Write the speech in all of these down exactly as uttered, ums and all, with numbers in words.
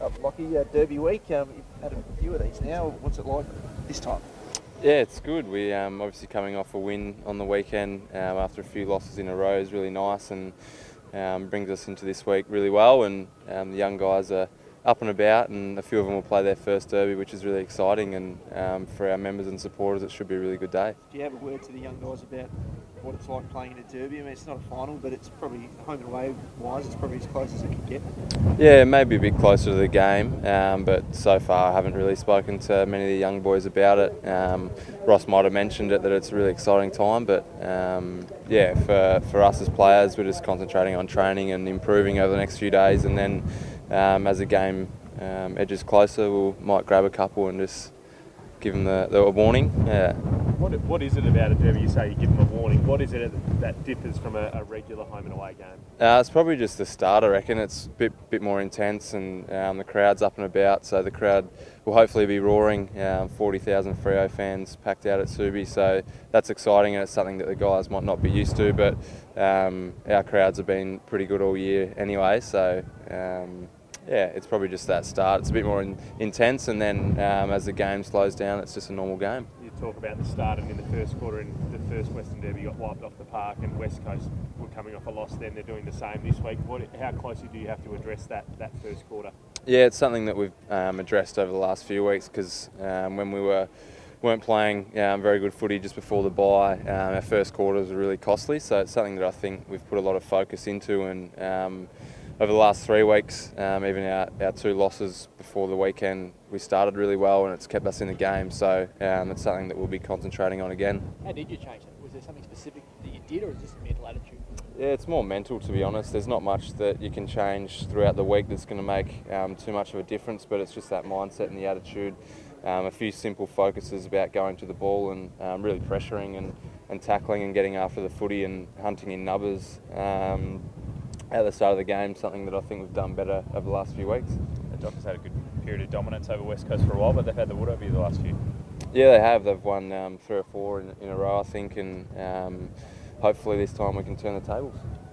up, Lockie. Uh, Derby week. Um, you've had a few of these now. What's it like this time? Yeah, it's good. We um, obviously coming off a win on the weekend um, after a few losses in a row is really nice and um, brings us into this week really well. And um, the young guys are up and about, and a few of them will play their first Derby, which is really exciting. And um, for our members and supporters, it should be a really good day. Do you have a word to the young guys about what it's like playing in a Derby? I mean, it's not a final, but it's probably home and away wise. It's probably as close as it can get. Yeah, maybe a bit closer to the game, um, but so far I haven't really spoken to many of the young boys about it. Um, Ross might have mentioned it, that it's a really exciting time, but um, yeah, for, for us as players, we're just concentrating on training and improving over the next few days, and then um, as the game um, edges closer, we we'll, might grab a couple and just give them the, the warning. Yeah. What, what is it about a Derby? You say you give them a warning. What is it that differs from a, a regular home and away game? Uh, it's probably just the start, I reckon. It's a bit, bit more intense, and um, the crowd's up and about, so the crowd will hopefully be roaring. Um, forty thousand Freo fans packed out at Subi, so that's exciting, and it's something that the guys might not be used to, but um, our crowds have been pretty good all year anyway, so um, yeah, it's probably just that start. It's a bit more in, intense, and then um, as the game slows down, it's just a normal game. You talk about the start, and in the first quarter, in the first Western Derby got wiped off the park, and West Coast were coming off a loss then. They're doing the same this week. What, how closely do you have to address that, that first quarter? Yeah, it's something that we've um, addressed over the last few weeks, because um, when we were weren't playing um, very good footy just before the bye, um, our first quarters were really costly, so it's something that I think we've put a lot of focus into, and um, over the last three weeks, um, even our, our two losses before the weekend, we started really well, and it's kept us in the game, so um, it's something that we'll be concentrating on again. How did you change that? Was there something specific that you did, or is it just a mental attitude? Yeah, it's more mental, to be honest. There's not much that you can change throughout the week that's going to make um, too much of a difference, but it's just that mindset and the attitude. Um, a few simple focuses about going to the ball and um, really pressuring and, and tackling and getting after the footy and hunting in numbers um, at the start of the game, something that I think we've done better over the last few weeks. The Dockers had a good period of dominance over West Coast for a while, but they've had the wood over you the last few. Yeah, they have. They've won um, three or four in, in a row, I think, and um, hopefully this time we can turn the tables.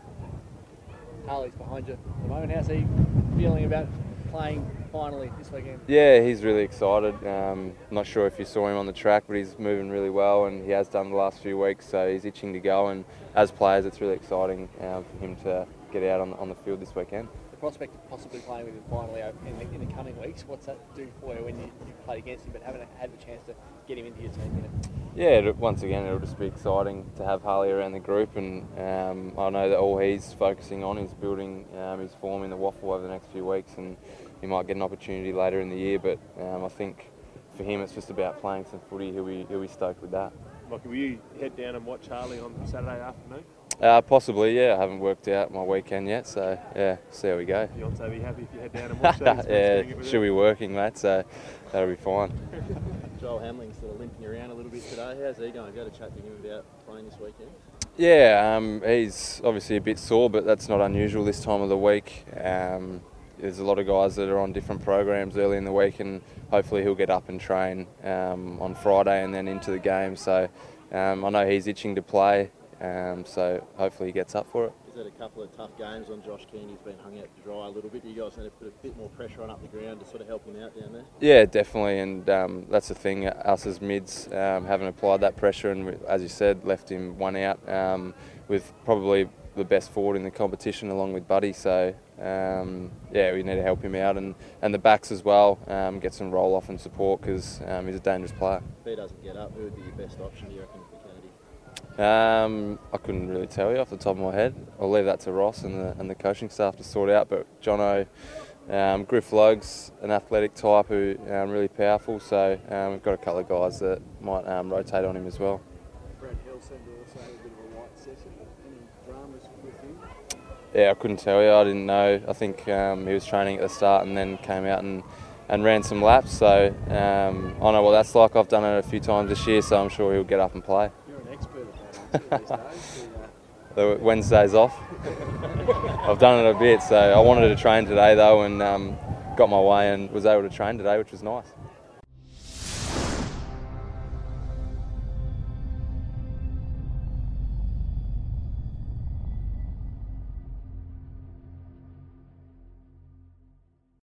Harley's behind you at the moment. How's he feeling about playing finally this weekend? Yeah, he's really excited. Um, not sure if you saw him on the track, but he's moving really well, and he has done the last few weeks, so he's itching to go, and as players it's really exciting uh, for him to get out on, on the field this weekend. The prospect of possibly playing with him finally in the, in the coming weeks, what's that do for you when you, you play against him but haven't had the chance to get him into your team yet? Yeah, it, once again it'll just be exciting to have Harley around the group, and um, I know that all he's focusing on is building um, his form in the waffle over the next few weeks, and he might get an opportunity later in the year, but um, I think for him it's just about playing some footy. He'll be, he'll be stoked with that. Lockie, will you head down and watch Harley on Saturday afternoon? Uh, possibly, yeah. I haven't worked out my weekend yet, so yeah, see how we go. Beyonce be happy if you head down and watch that. Yeah, she'll be working, mate, so that'll be fine. Joel Hamling's sort of limping around a little bit today. How's he going? Have you had a chat to him about playing this weekend? Yeah, um, he's obviously a bit sore, but that's not unusual this time of the week. Um, there's a lot of guys that are on different programs early in the week, and hopefully he'll get up and train um, on Friday and then into the game. So um, I know he's itching to play. Um, so hopefully he gets up for it. He's had a couple of tough games on Josh Keane. He's been hung out to dry a little bit. Do you guys need to put a bit more pressure on up the ground to sort of help him out down there? Yeah, definitely, and um, that's the thing. Us as mids um, haven't applied that pressure, and we, as you said, left him one out um, with probably the best forward in the competition along with Buddy. So um, yeah, we need to help him out, and, and the backs as well, um, get some roll off and support, because um, he's a dangerous player. If he doesn't get up, who would be your best option, do you reckon, for Kennedy? Um, I couldn't really tell you off the top of my head. I'll leave that to Ross and the, and the coaching staff to sort out. But Jono, um, Griff Logue's an athletic type who um, really powerful. So um, we've got a couple of guys that might um, rotate on him as well. Brad Hill seemed to also have a bit of a light session. Any dramas with him? Yeah, I couldn't tell you. I didn't know. I think um, he was training at the start and then came out and, and ran some laps. So um, I know what that's like. I've done it a few times this year, so I'm sure he'll get up and play. You're an expert at that. These days, the Wednesday's off. I've done it a bit, so I wanted to train today though, and um, got my way and was able to train today, which was nice.